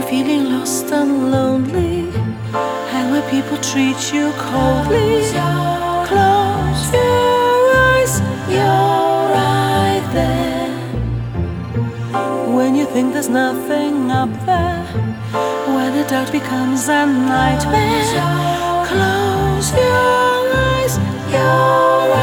you're feeling lost and lonely, and where people treat you coldly, close your eyes, you're right there. When you think there's nothing up there, where the dark becomes a nightmare, close your eyes, you're